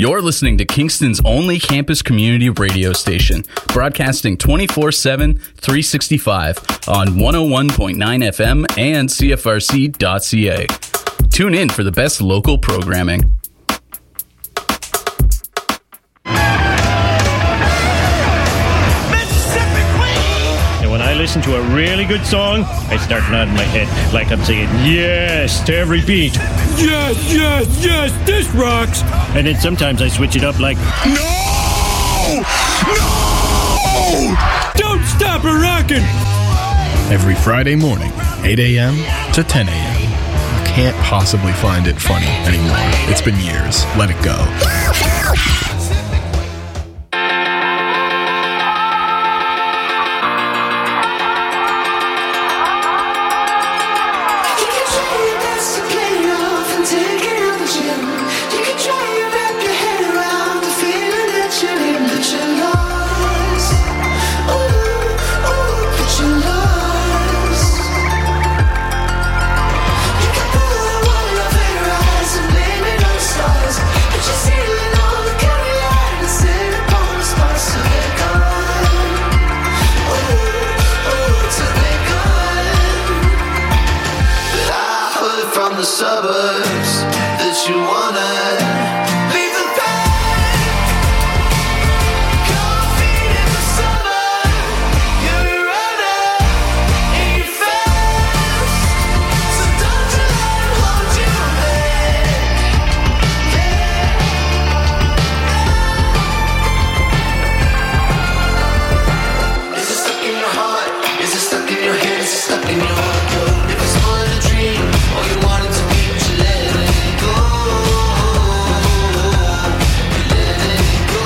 You're listening to Kingston's only campus community radio station, broadcasting 24/7, 365 on 101.9 FM and CFRC.ca. Tune in for the best local programming. When I listen to a really good song, I start nodding my head like I'm saying yes to every beat. Yes, yes, yes, this rocks. And then sometimes I switch it up like, no! No! Don't stop a rockin'! Every Friday morning, 8 a.m. to 10 a.m. You can't possibly find it funny anymore. It's been years. Let it go. Suburbs that you wanna leave the pain. Coffee in the summer, you're a runner and you're fast. So don't you let it hold you back. Yeah. Is it stuck in your heart? Is it stuck in your head? Is it stuck in your heart? If it's more than a dream, or you want it to be, you let it go. You let it go.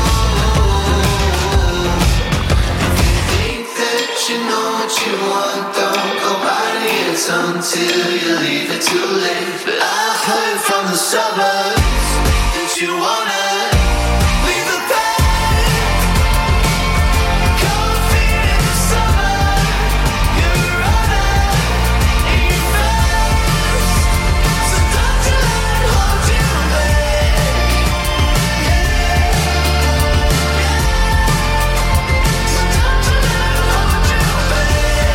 If you think that you know what you want, don't go biting it until you leave it too late. But I heard from the suburbs that you wanna leave the pain. Coffee in the summer, you're a runner and you're fast. So don't you let it hold you back. So don't you let it hold you back.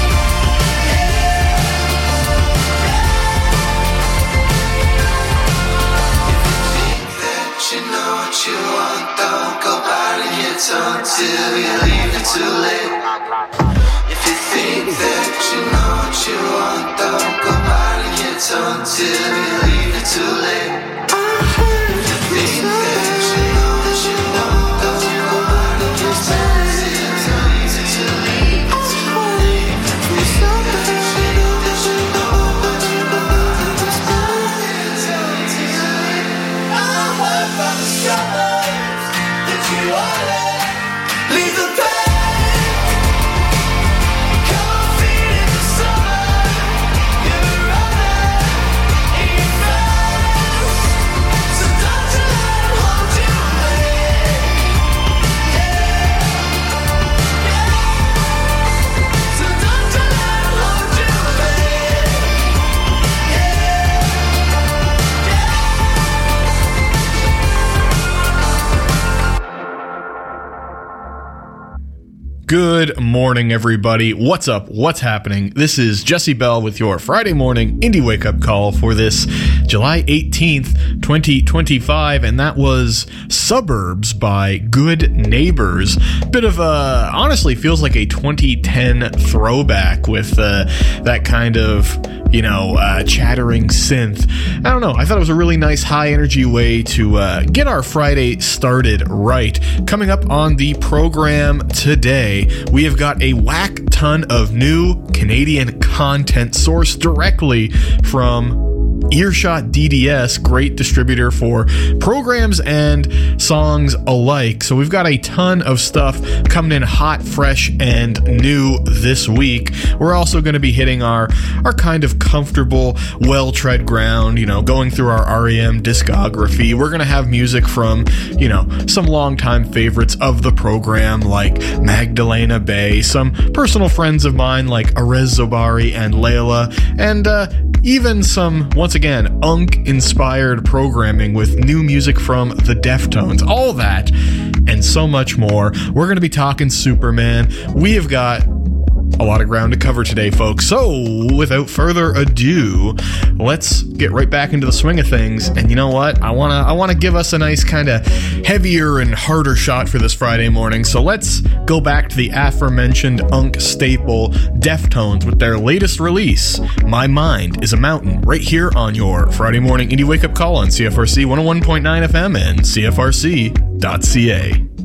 If you think that you know what you want, don't go biting your tongue till you leave it too late. If you think that you know what you want, don't go biting your tongue till you leave it too late. If you think that you know what you want, don't go biting your tongue till you leave it too late. If you think that you know that you know what you want, don't go biting your tongue till you leave it too late. I heard from the suburbs that you wanna leave the pain. Coffee in the summer, you're a runner and you're fast. So don't you let it hold you back. So don't you let it hold you back. Good morning, everybody. What's up? What's happening? This is Jesse Bell with your Friday morning indie wake-up call for this July 18th, 2025, and that was Suburbs by Good Neighbors. Bit of a, honestly feels like a 2010 throwback with that kind of, chattering synth. I don't know. I thought it was a really nice high-energy way to get our Friday started right. Coming up on the program today, we have got a whack ton of new Canadian content sourced directly from Earshot DDS, great distributor for programs and songs alike. So we've got a ton of stuff coming in hot, fresh, and new this week. We're also going to be hitting our kind of comfortable, well-tread ground, going through our REM discography. We're going to have music from, some longtime favorites of the program like Magdalena Bay, some personal friends of mine like Arez Zobari and Layla, and even some once once again, Unk-inspired programming with new music from the Deftones. All that and so much more. We're going to be talking Superman. We have got a lot of ground to cover today, folks. So, without further ado, let's get right back into the swing of things. And you know what? I want to give us a nice kind of heavier and harder shot for this Friday morning. So let's go back to the aforementioned Unk staple, Deftones, with their latest release, My Mind is a Mountain, right here on your Friday morning Indie Wake Up Call on CFRC 101.9 FM and CFRC.ca.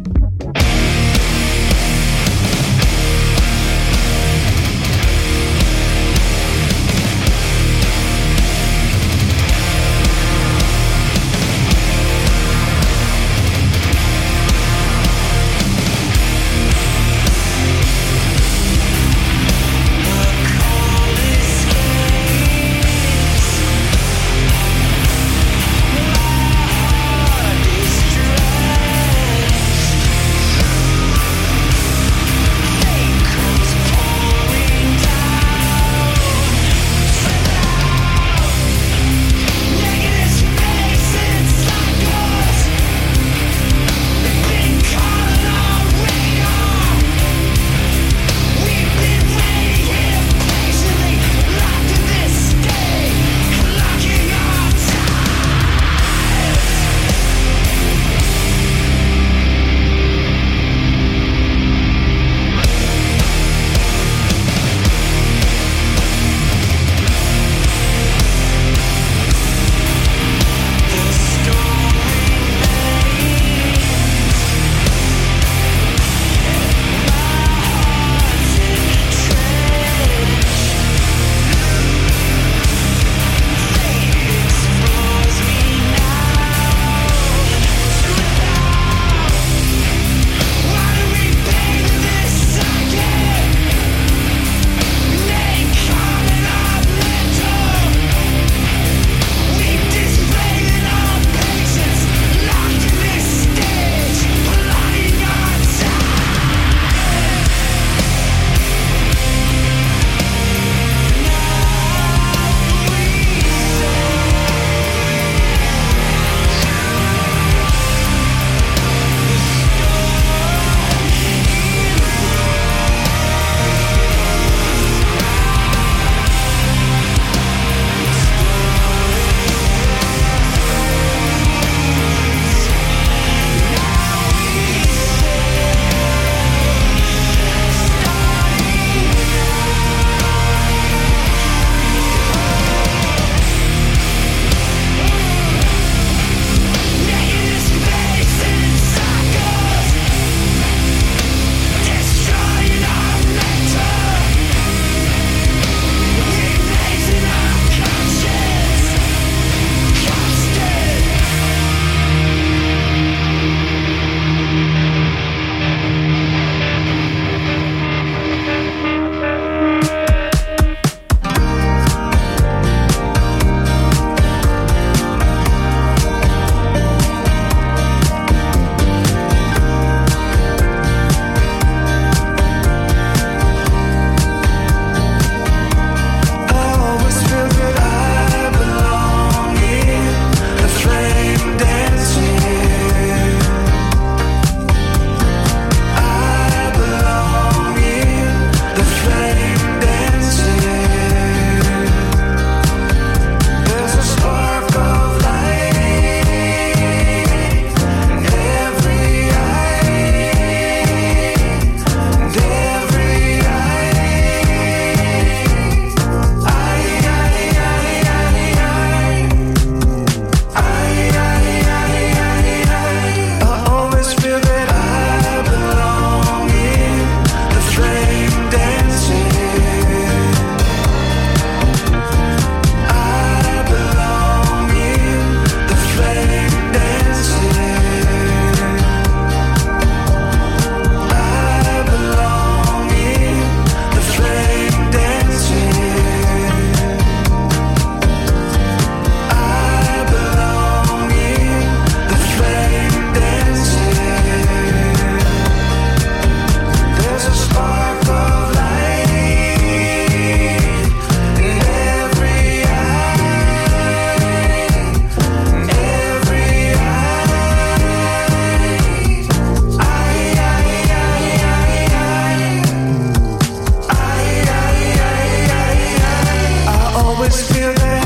always feel that.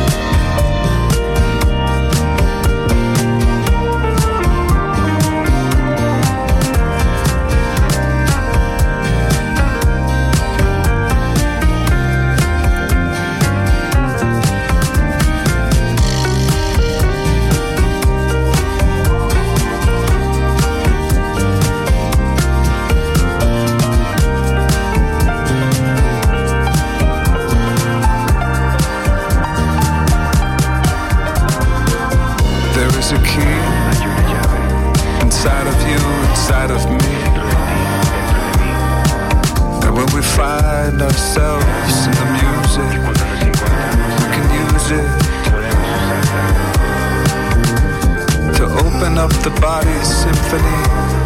A key inside of you, inside of me, and when we find ourselves in the music, we can use it to open up the body's symphony,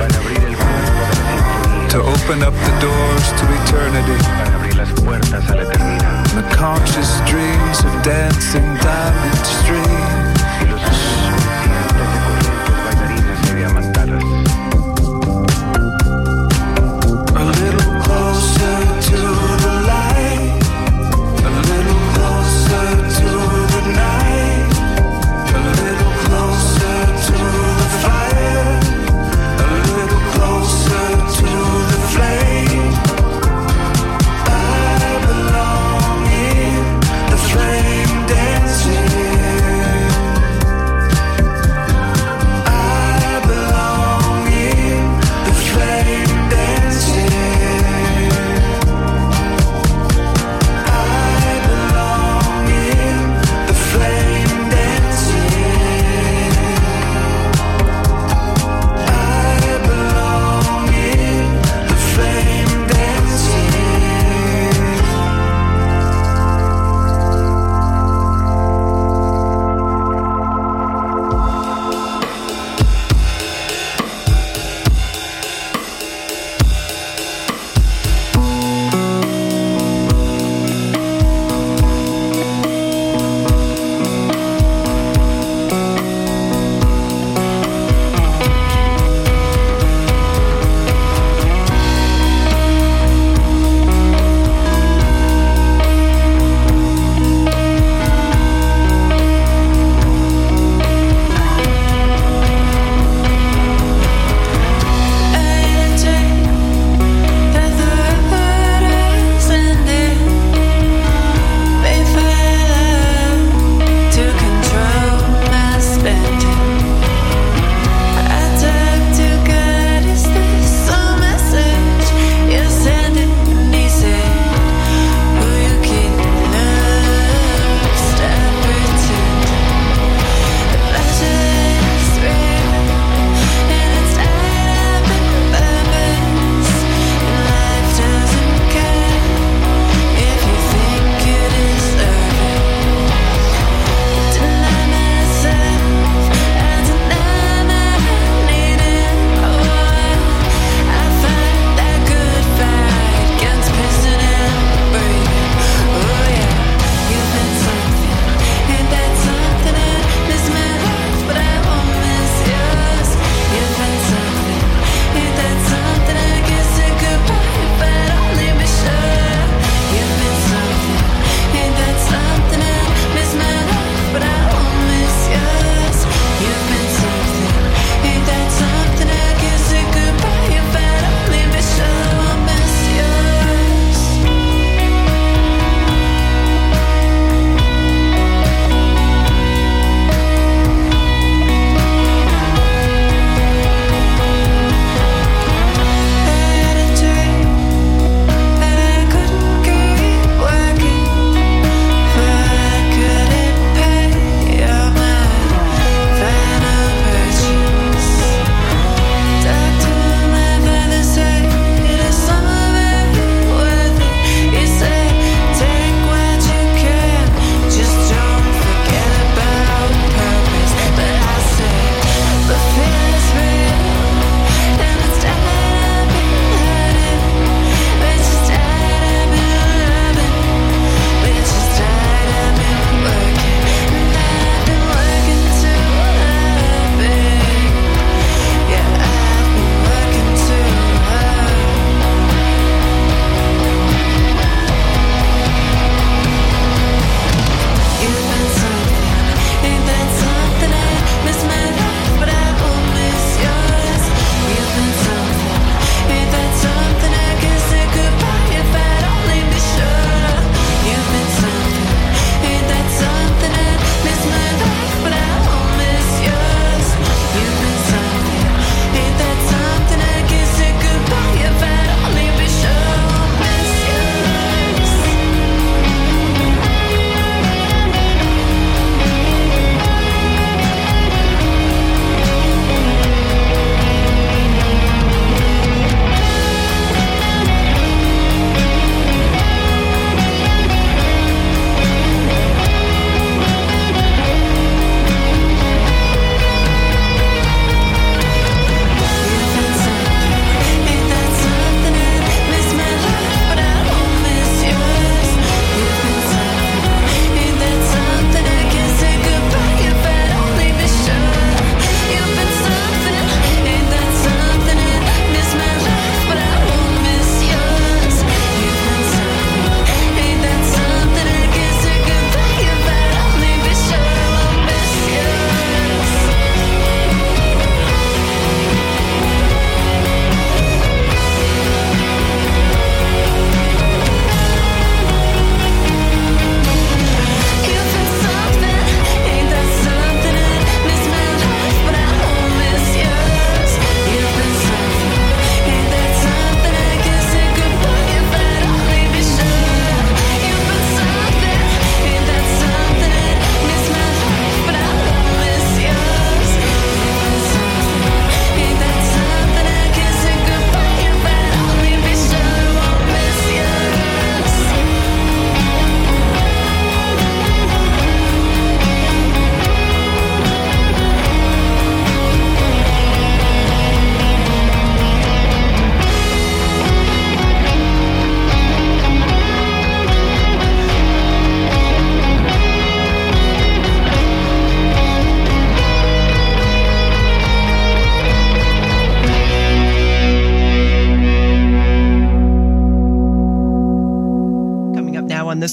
to open up the doors to eternity, and the conscious dreams of dancing diamond streams. Flame dancing.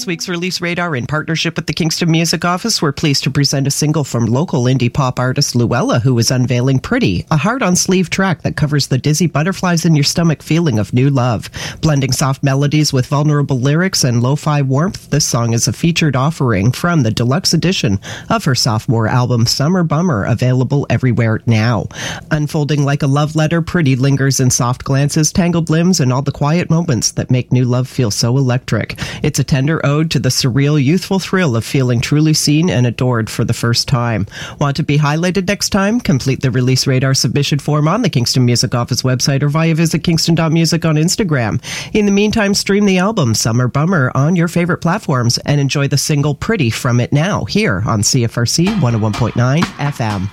this week's Release Radar, in partnership with the Kingston Music Office, we're pleased to present a single from local indie pop artist Luella, who is unveiling Pretty, a heart-on-sleeve track that covers the dizzy butterflies in your stomach feeling of new love. Blending soft melodies with vulnerable lyrics and lo-fi warmth, this song is a featured offering from the deluxe edition of her sophomore album, Summer Bummer, available everywhere now. Unfolding like a love letter, Pretty lingers in soft glances, tangled limbs, and all the quiet moments that make new love feel so electric. It's a tender ode to the surreal, youthful thrill of feeling truly seen and adored for the first time. Want to be highlighted next time? Complete the Release Radar submission form on the Kingston Music Office website or via visit kingston.music on Instagram. In the meantime, stream the album Summer Bummer on your favorite platforms and enjoy the single Pretty from it now here on CFRC 101.9 FM.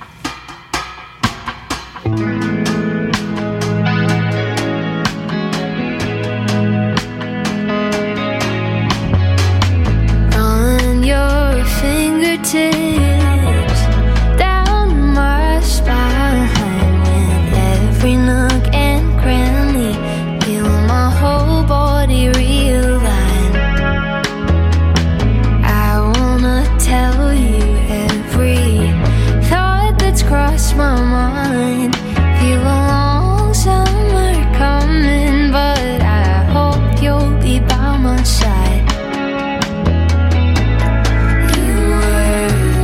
Fingertips down my spine with every nook and cranny, feel my whole body realign. I wanna tell you every thought that's crossed my mind. Feel a long summer coming, but I hope you'll be by my side. You were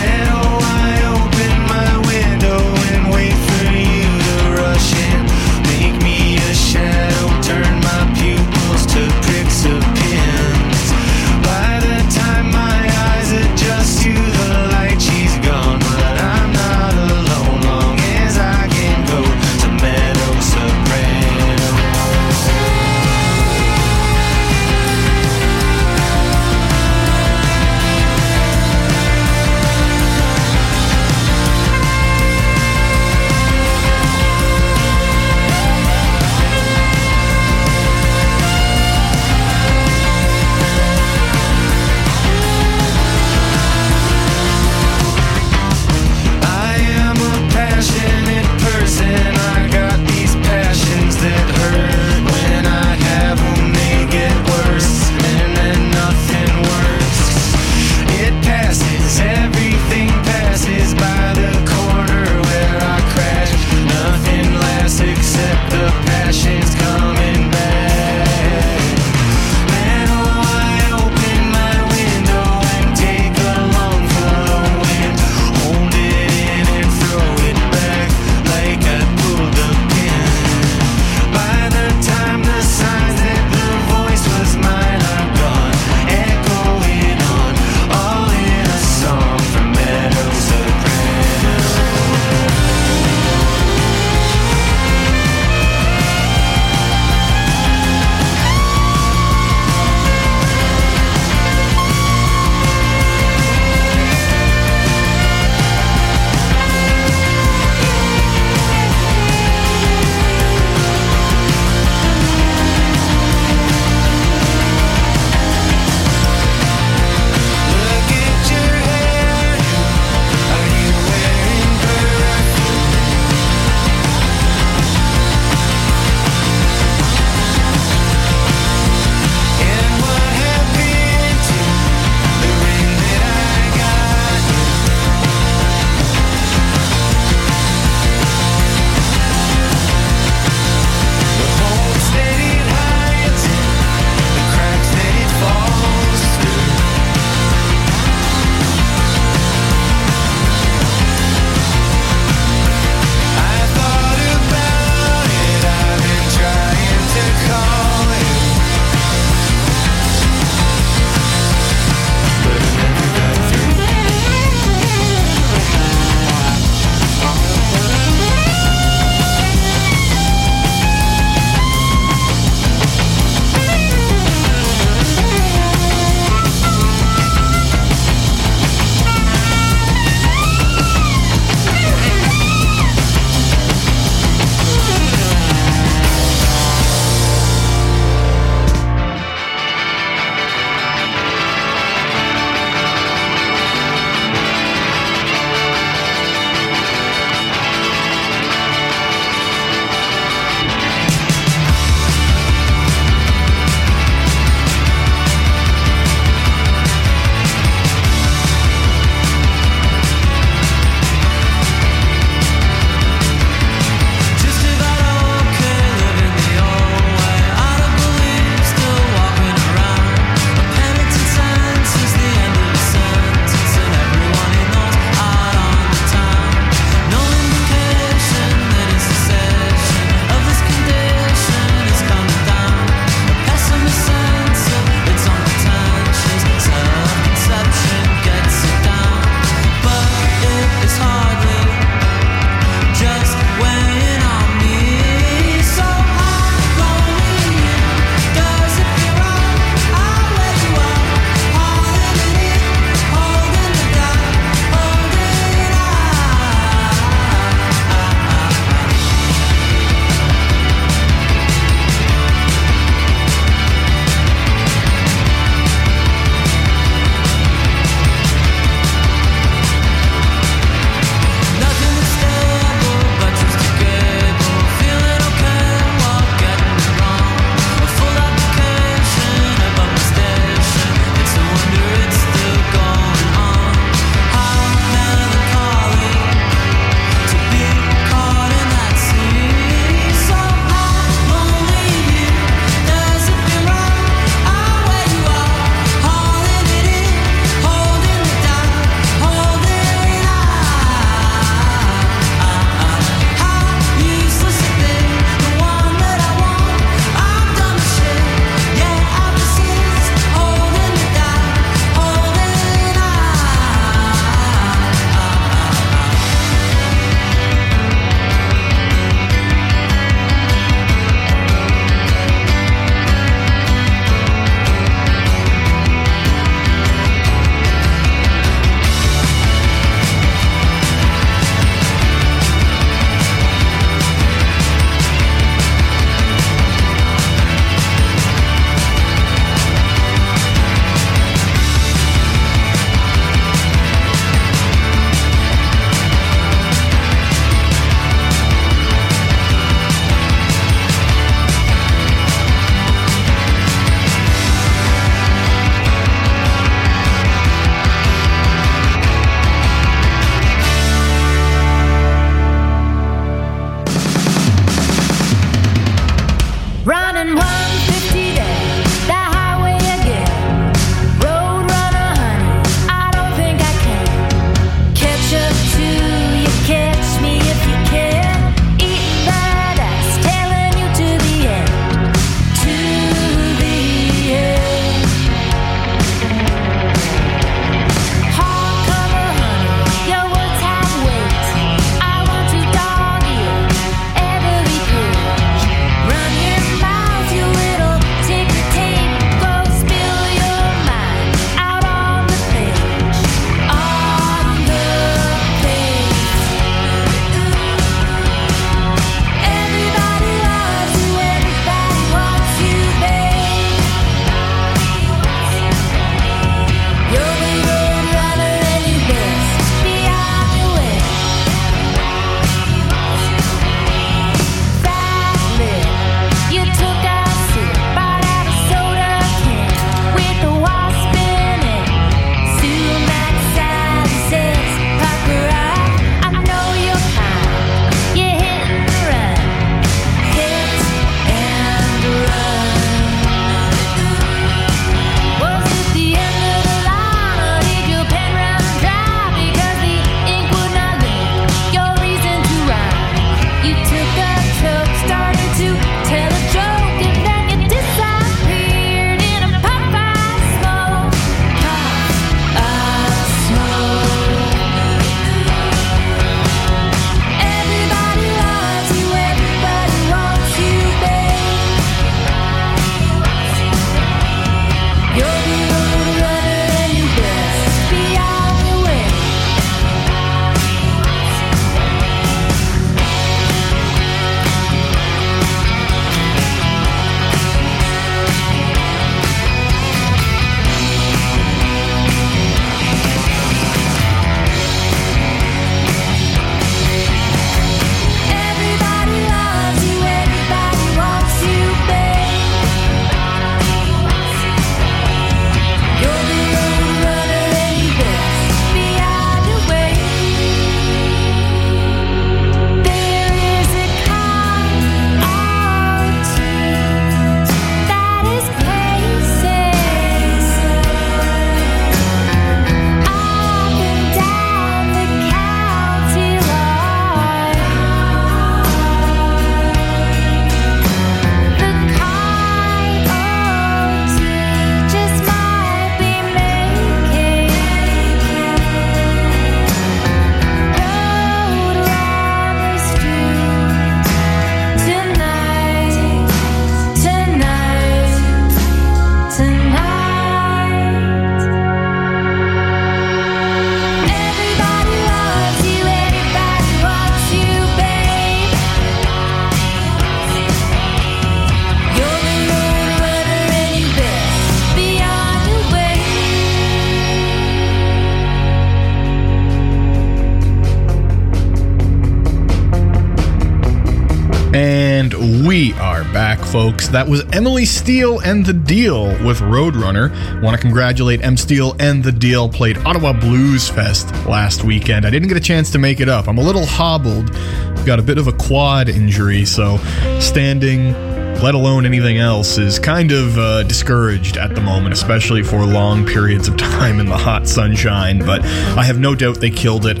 And we are back, folks. That was Emily Steele and The Deal with Roadrunner. Want to congratulate M. Steele and The Deal. Played Ottawa Blues Fest last weekend. I didn't get a chance to make it up. I'm a little hobbled. Got a bit of a quad injury, so standing, let alone anything else, is kind of discouraged at the moment, especially for long periods of time in the hot sunshine. But I have no doubt they killed it.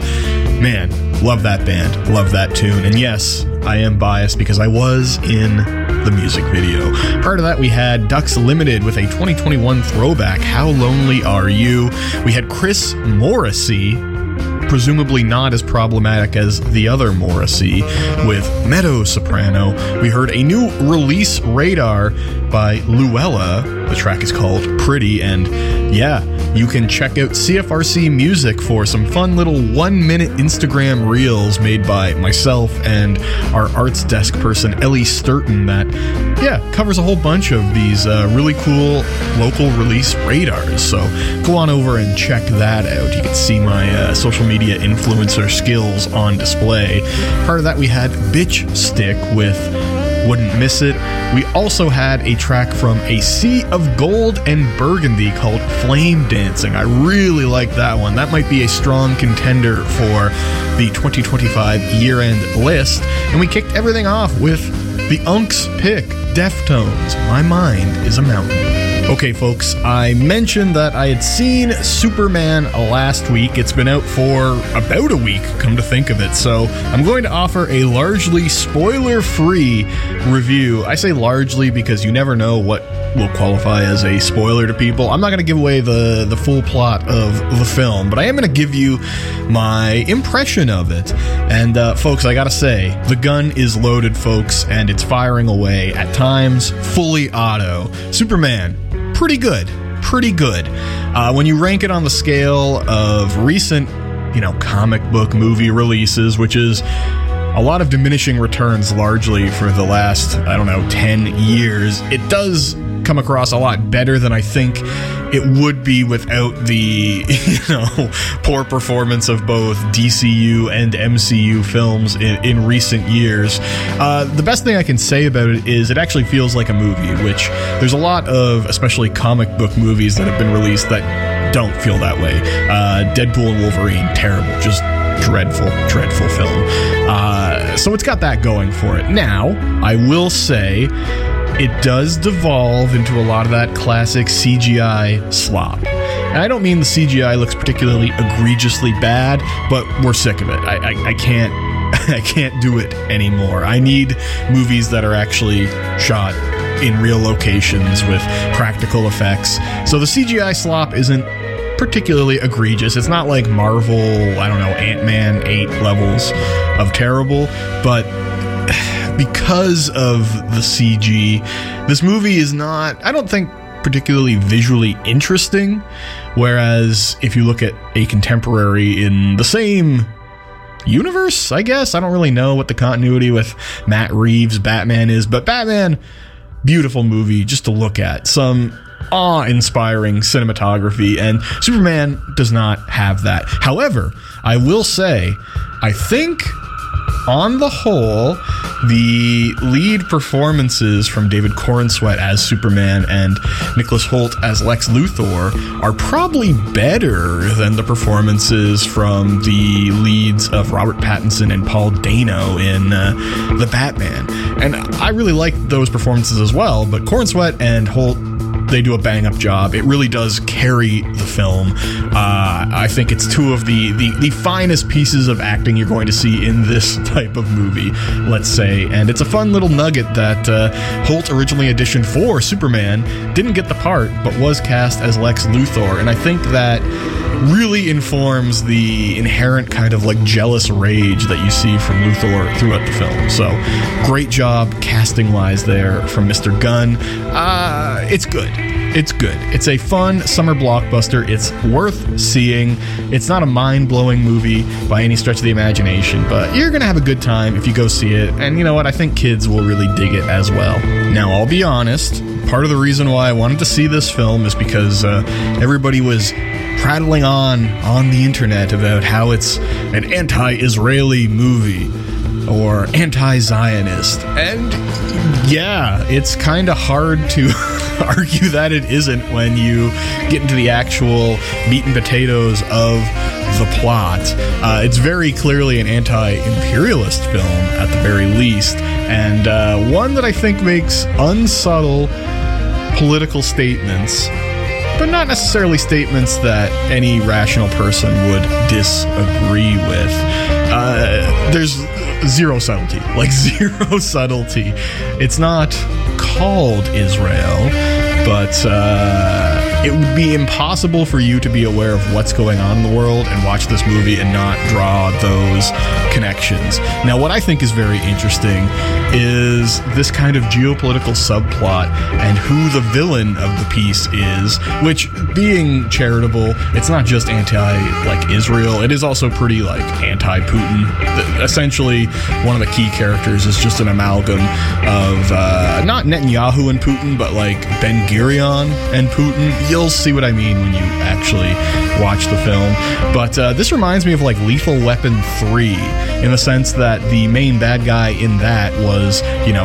Man, love that band, love that tune. And yes, I am biased because I was in the music video. Part of that, we had Ducks Limited with a 2021 throwback, How Lonely Are You? We had Chris Morrissey, presumably not as problematic as the other Morrissey, with Meadow Soprano. We heard a new release, Radar, by Luella. The track is called Pretty, and yeah, you can check out CFRC Music for some fun little 1-minute Instagram reels made by myself and our arts desk person, Ellie Sturton, that, yeah, covers a whole bunch of these really cool local release radars. So go on over and check that out. You can see my social media influencer skills on display. Part of that, we had Bitch Stick with Wouldn't Miss It. We also had a track from A Sea of Gold and Burgundy called Flame Dancing. I really like that one. That might be a strong contender for the 2025 year-end list. And we kicked everything off with the Unks pick, Deftones, My Mind is a Mountain. Okay, folks, I mentioned that I had seen Superman last week. It's been out for about a week, come to think of it. So I'm going to offer a largely spoiler-free review. I say largely because you never know what will qualify as a spoiler to people. I'm not going to give away the full plot of the film, but I am going to give you my impression of it. And folks, I gotta say, the gun is loaded, folks, and it's firing away, at times fully auto. Superman, pretty good. When you rank it on the scale of recent, comic book movie releases, which is a lot of diminishing returns largely for the last, 10 years, it does come across a lot better than I think it would be without the, poor performance of both DCU and MCU films in recent years. The best thing I can say about it is it actually feels like a movie, which there's a lot of, especially comic book movies that have been released that don't feel that way. Deadpool and Wolverine, terrible, just dreadful film. So it's got that going for it. Now, I will say, it does devolve into a lot of that classic CGI slop. And I don't mean the CGI looks particularly egregiously bad, but we're sick of it. I can't do it anymore. I need movies that are actually shot in real locations with practical effects. So the CGI slop isn't particularly egregious. It's not like Marvel, Ant-Man 8 levels of terrible, but because of the CG, this movie is not, I don't think, particularly visually interesting, whereas if you look at a contemporary in the same universe, I guess, I don't really know what the continuity with Matt Reeves' Batman is, but Batman, beautiful movie just to look at. Some awe-inspiring cinematography, and Superman does not have that. However, I will say, I think on the whole, the lead performances from David Corenswet as Superman and Nicholas Hoult as Lex Luthor are probably better than the performances from the leads of Robert Pattinson and Paul Dano in The Batman. And I really like those performances as well, but Corenswet and Hoult, they do a bang-up job. It really does carry the film. I think it's two of the finest pieces of acting you're going to see in this type of movie, let's say. And it's a fun little nugget that Hoult originally auditioned for Superman, didn't get the part, but was cast as Lex Luthor. And I think that really informs the inherent kind of jealous rage that you see from Luthor throughout the film. So great job casting-wise there from Mr. Gunn. It's good. It's a fun summer blockbuster. It's worth seeing. It's not a mind-blowing movie by any stretch of the imagination, but you're going to have a good time if you go see it. And you know what? I think kids will really dig it as well. Now, I'll be honest, part of the reason why I wanted to see this film is because everybody was prattling on the internet about how it's an anti-Israeli movie. or anti-Zionist. And yeah, it's kind of hard to argue that it isn't when you get into the actual meat and potatoes of the plot. It's very clearly an anti-imperialist film at the very least, and one that I think makes unsubtle political statements, but not necessarily statements that any rational person would disagree with. There's zero subtlety. It's not called Israel, but it would be impossible for you to be aware of what's going on in the world and watch this movie and not draw those connections. Now, what I think is very interesting is this kind of geopolitical subplot and who the villain of the piece is, which, being charitable, it's not just anti-Israel, it is also pretty, anti-Putin. Essentially, one of the key characters is just an amalgam of, not Netanyahu and Putin, but, Ben-Gurion and Putin. You'll see what I mean when you actually watch the film. But this reminds me of Lethal Weapon 3 in the sense that the main bad guy in that was,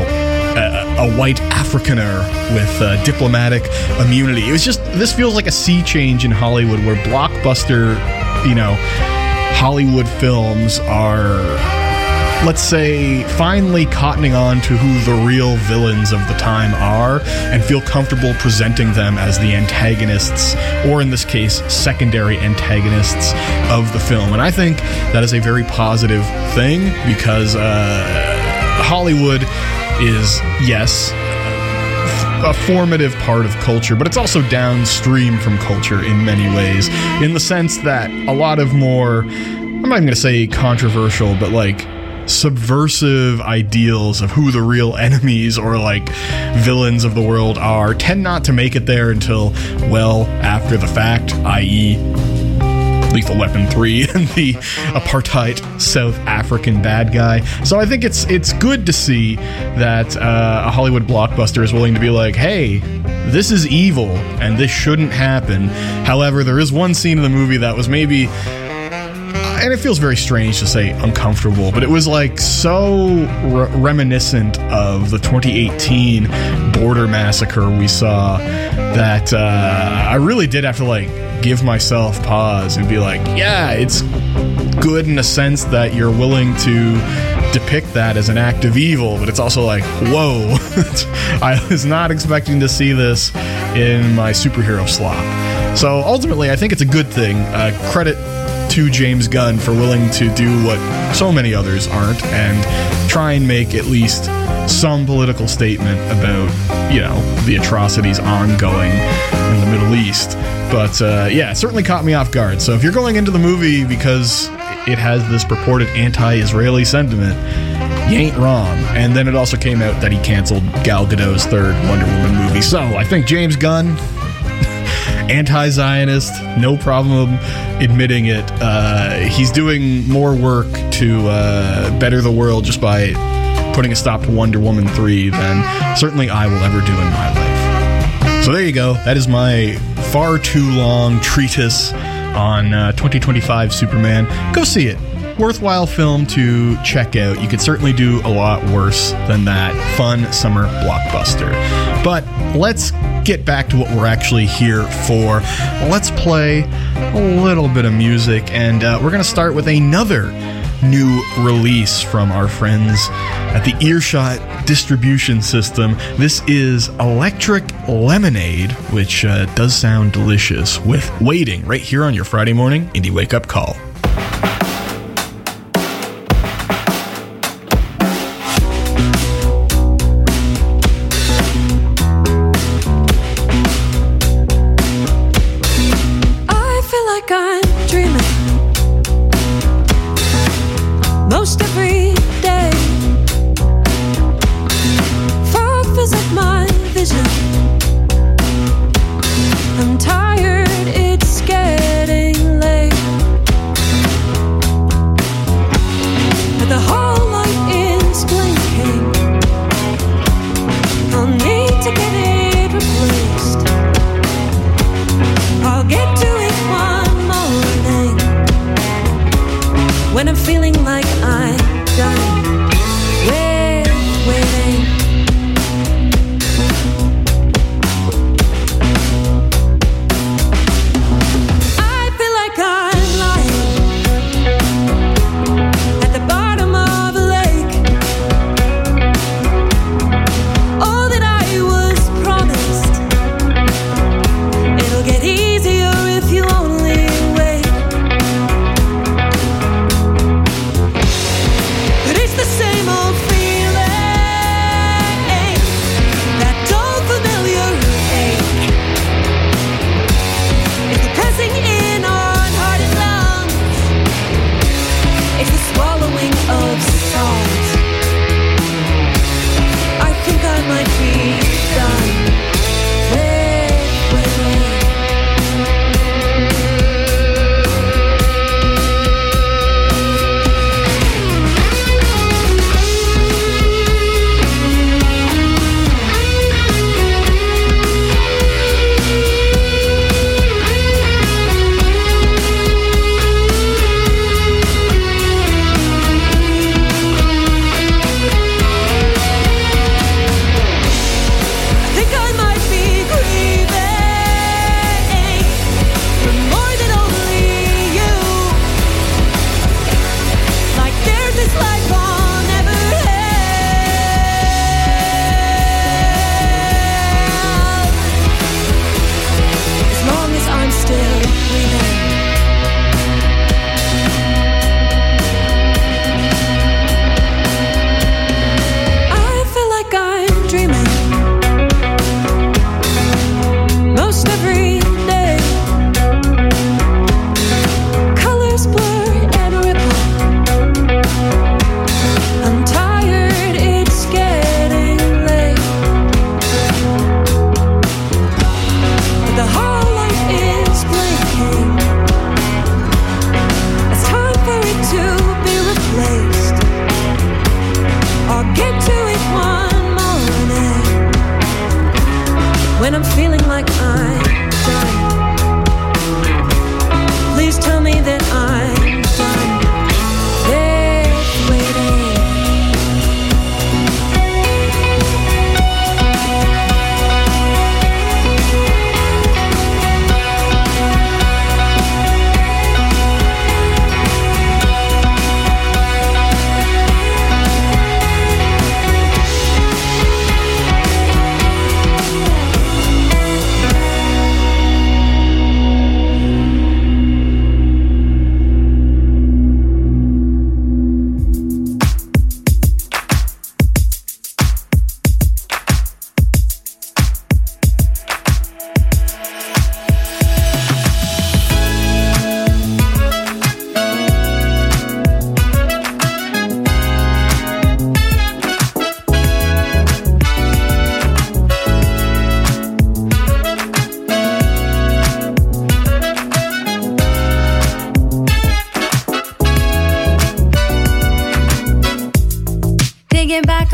a white Afrikaner with diplomatic immunity. It was just, this feels like a sea change in Hollywood where blockbuster, Hollywood films are, let's say, finally cottoning on to who the real villains of the time are and feel comfortable presenting them as the antagonists, or in this case, secondary antagonists of the film. And I think that is a very positive thing because Hollywood is, yes, a formative part of culture, but it's also downstream from culture in many ways, in the sense that a lot of more, I'm not even going to say controversial, but subversive ideals of who the real enemies or villains of the world are tend not to make it there until well after the fact, i.e. Lethal Weapon 3 and the apartheid South African bad guy. So I think it's good to see that a Hollywood blockbuster is willing to be hey, this is evil and this shouldn't happen. However, there is one scene in the movie that was maybe, and it feels very strange to say uncomfortable, but it was so reminiscent of the 2018 border massacre we saw that I really did have to give myself pause and be yeah, it's good in a sense that you're willing to depict that as an act of evil, but it's also whoa, I was not expecting to see this in my superhero slop. So ultimately, I think it's a good thing. Credit to James Gunn for willing to do what so many others aren't and try and make at least some political statement about, the atrocities ongoing in the Middle East. But yeah, it certainly caught me off guard. So if you're going into the movie because it has this purported anti-Israeli sentiment, you ain't wrong. And then it also came out that he canceled Gal Gadot's third Wonder Woman movie. So I think James Gunn, anti-Zionist, no problem admitting it. He's doing more work to better the world just by putting a stop to Wonder Woman 3 than certainly I will ever do in my life. So there you go. That is my far too long treatise on 2025 Superman. Go see it. Worthwhile film to check out. You could certainly do a lot worse than that fun summer blockbuster. But let's get back to what we're actually here for. Let's play a little bit of music, and we're going to start with another new release from our friends at the Earshot distribution system. This is Electric Lemonade, which does sound delicious, with Waiting right here on your Friday morning Indie Wake Up Call. When I'm feeling like I'm dying,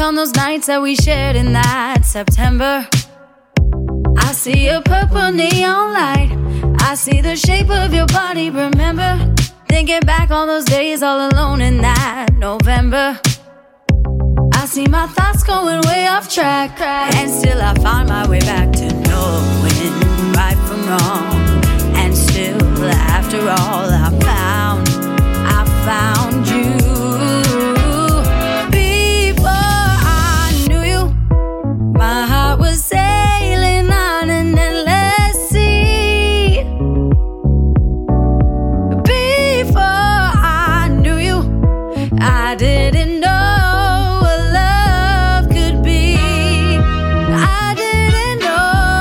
on those nights that we shared in that September. I see a purple neon light. I see the shape of your body, remember? Thinking back on those days all alone in that November. I see my thoughts going way off track, and still I find my way back to knowing right from wrong. And still, after all, I found you. Before I knew you, my heart was sailing on an endless sea. Before I knew you, I didn't know what love could be. I didn't know.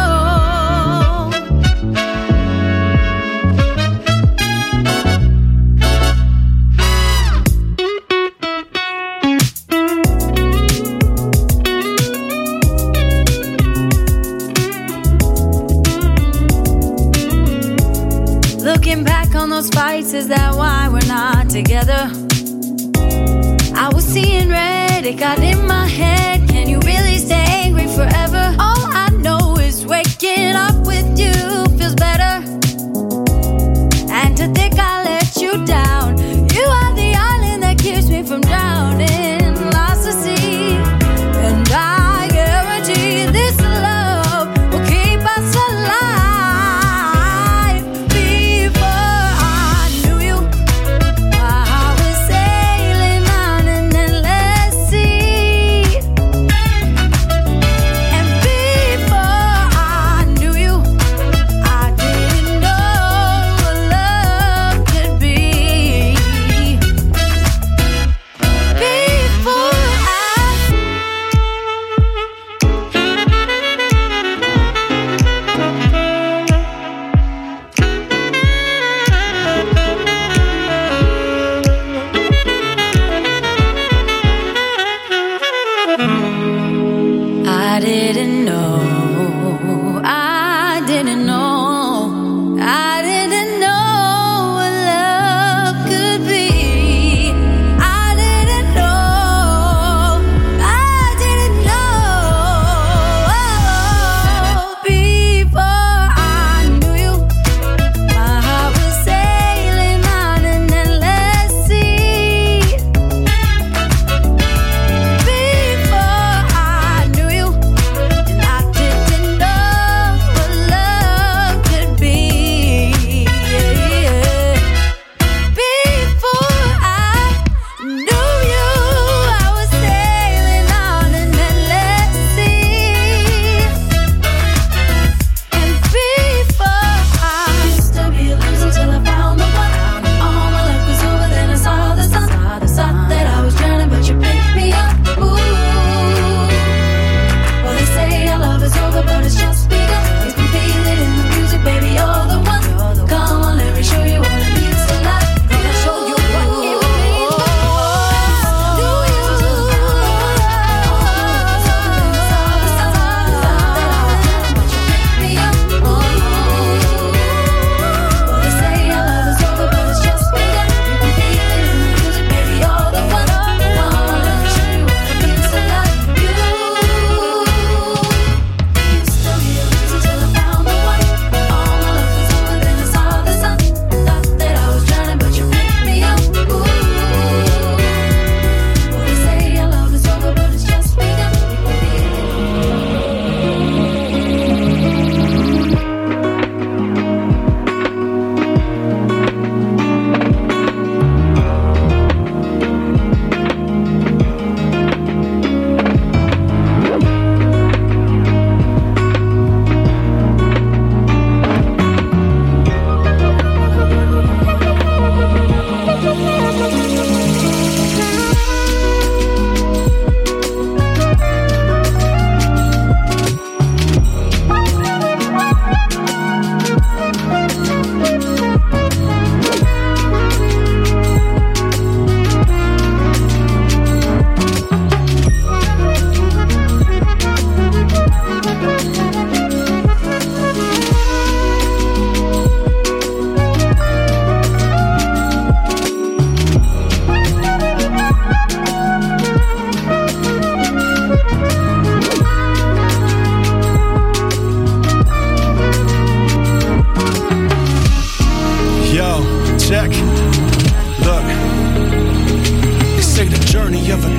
Looking back on those fights, is that why we're not together? I was seeing red, it got in my head. Can you really stay angry forever? All I know is waking up with you feels better. And to think I let you down. You are the island that keeps me from drowning, lost to sea. And I guarantee this love will keep us alive. Before I knew you, I was sailing on an endless sea. And before I knew you, I didn't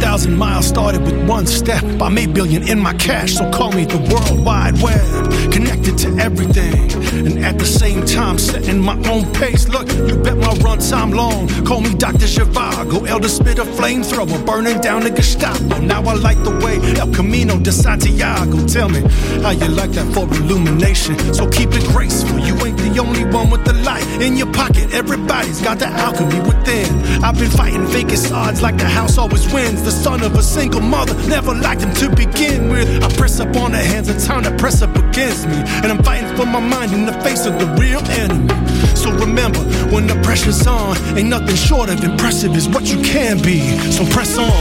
10,000 miles started with one step. I made billion in my cash, so call me the World Wide Web. Connected to everything, and at the same time setting my own pace. Look, you bet my run time long. Call me Dr. Zhivago, Elder Spitter, flamethrower, burning down the Gestapo. Now I like the way El Camino de Santiago. Tell me how you like that for illumination. So keep it graceful. You ain't the only one with the light in your pocket. Everybody's got the alchemy within. I've been fighting Vegas odds like the house always wins. The son of a single mother, never liked him to begin with. I press up on the hands of time to press up against me, and I'm fighting for my mind in the face of the real enemy. So remember, when the pressure's on, ain't nothing short of impressive is what you can be. So press on.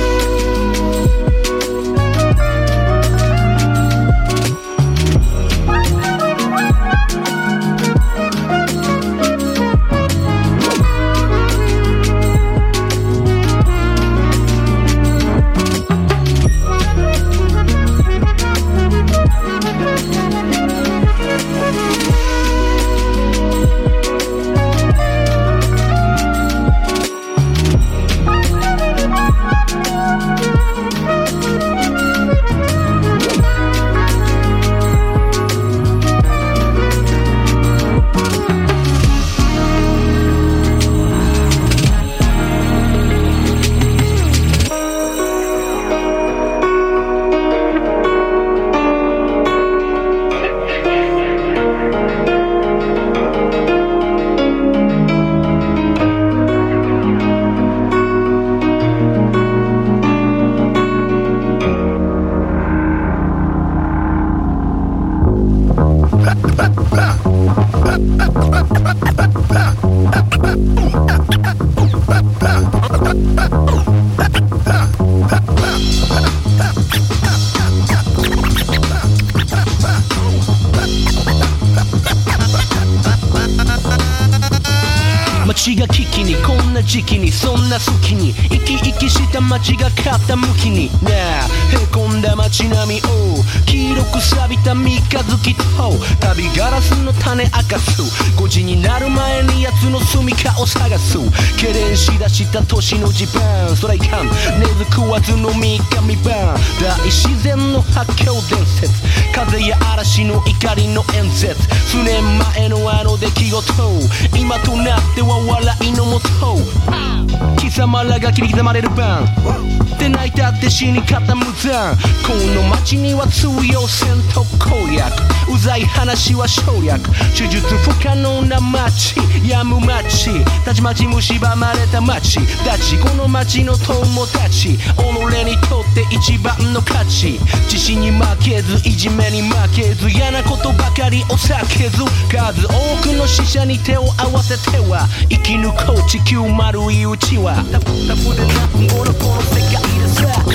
街が危機にこんな時期にそんな好きに生き生きした街が傾きになあへこんだ街並みを黄色く錆びた三日月と旅ガラスの種明かす5時になる前に奴の住みかを探すけれんしだした年の地盤そらいかん根付くわずの三日三晩大自然の発狂伝説風や嵐の怒りの演説数年前のあの出来事今となっては笑いのもと貴様らが切り刻まれる番で泣いたって死に方無残この街には通用せんと攻略うざい話は省略手術不可能な街やむ街たちまち蝕まれた街たちこの街の友達己にとって一番の価値自信に負けずいじめに負けず嫌なことばかりを避けず数多くの死者に手を合わせては生き抜こう地球丸いうちはタフでなんごのこの世界でさ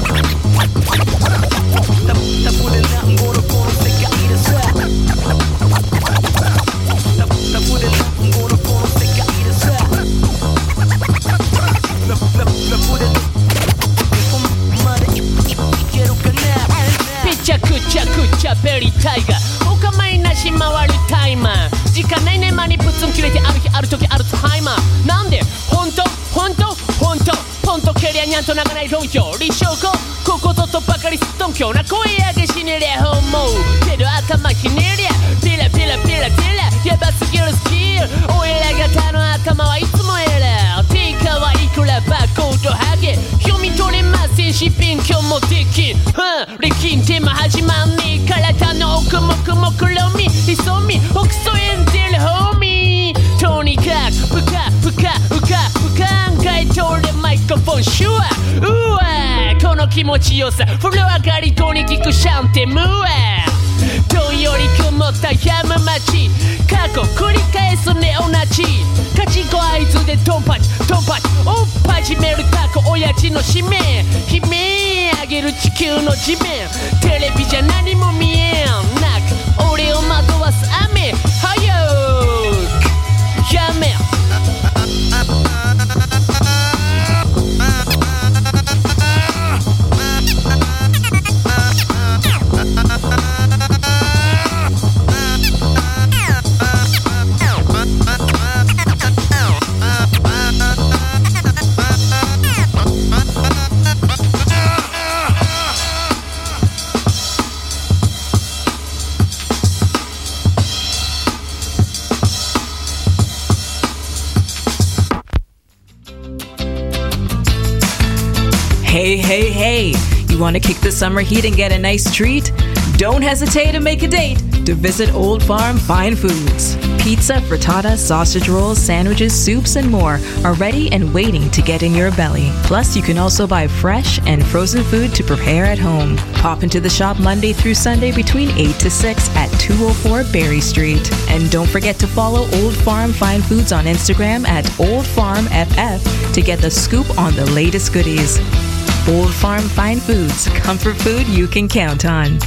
タフでなんごのこの世界でさタフでなんごのこの世界でさタフでこまでいけるかなぺちゃくちゃくちゃベリータイガーお構いなし回るタイマー時間ないね間にぶつん切れてある日ある時アルツハイマーなんでほんとポンと蹴りゃにゃんと泣かない論拠立証ここぞとばかりすっとんきょうな声上げしねりゃ思うけど頭ひねりゃピラやばすぎるスキルおいら方の頭はいつもエラー定価はいくらバーコードハゲ読み取れませんし勉強もできん力ん手間始まんねえ体の奥もくもくろみ潜み奥そえんでるホーミーとにかく深考えとれマイクロフォンシュワうわこの気持ちよさ風呂上がりとに聞くシャンテムーどんより曇ったやむ街過去繰り返すネオナチ勝ち子合図でトンパチおっぱじめるタコ親父の使命悲鳴上げる地球の地面テレビじゃ何も見えんなく俺を惑わす雨早くやめ Hey, hey, hey! You want to kick the summer heat and get a nice treat? Don't hesitate to make a date to visit Old Farm Fine Foods. Pizza, frittata, sausage rolls, sandwiches, soups, and more are ready and waiting to get in your belly. Plus, you can also buy fresh and frozen food to prepare at home. Pop into the shop Monday through Sunday between 8 to 6 at 204 Berry Street. And don't forget to follow Old Farm Fine Foods on Instagram at OldFarmFF to get the scoop on the latest goodies. Old Farm Fine Foods, comfort food you can count on.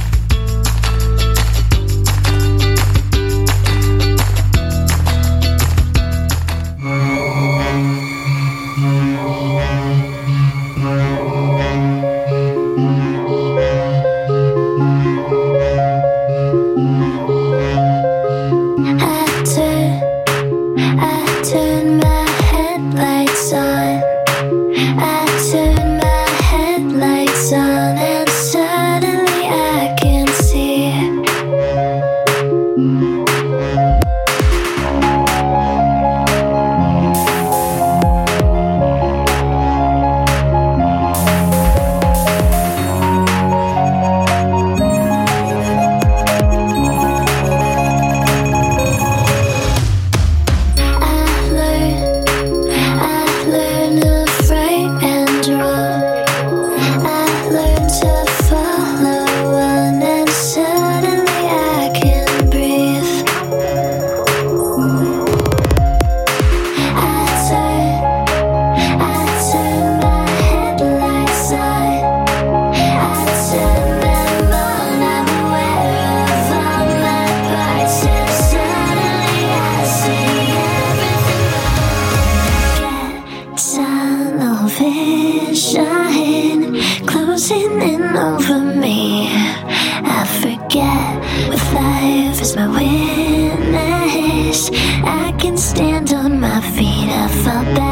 I can stand on my feet, I fall back.